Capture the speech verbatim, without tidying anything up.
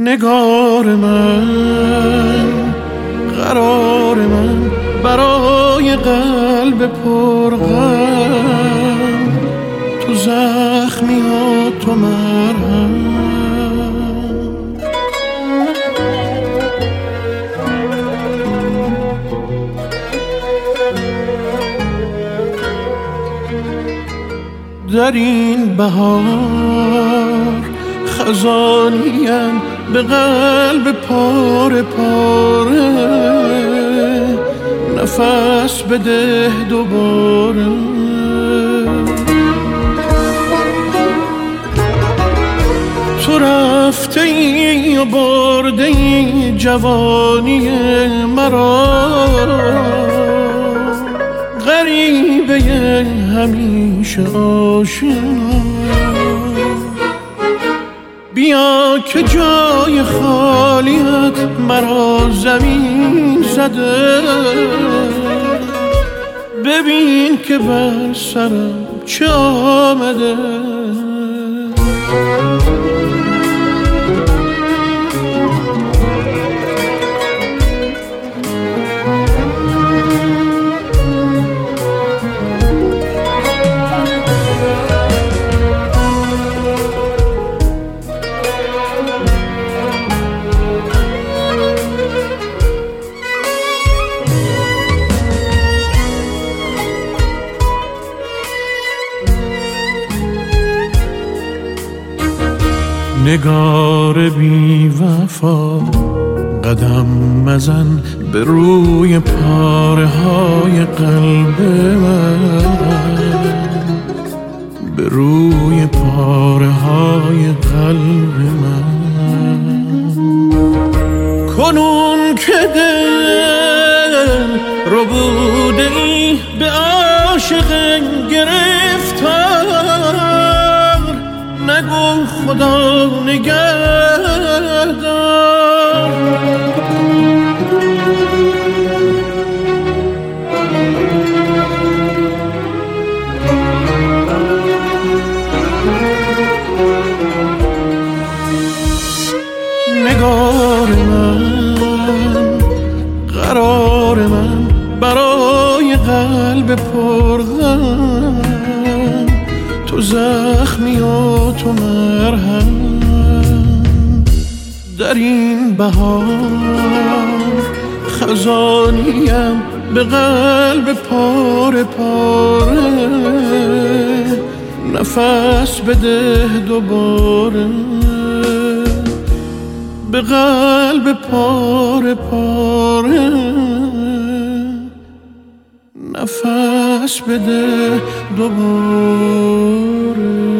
نگار من، قرار من، برای قلب پرغم، تو زخمی ها تو مرهم. در این بهار خزانیم به قلب پاره پاره، نفس بده دوباره. تو رفته ای و برده ای جوانی مرا، غریبه همیشه آشنا. بیا که جای خالیت مرا زمین زده، ببین که بر سرم چه آمده. نگار بی وفا، قدم مزن به روی پاره های قلب من، به روی پاره های قلب من. کنون که دل رو بوده ای به عاشق گرفتار، نگو خدا نگهدار. نگار من، قرار من، برای قلب پرغم، تو زخمی و تو مرهم. در این بهار خزانیم به قلب پاره پاره، نفس بده دوباره. به قلب پاره پاره، نفس بده دوباره.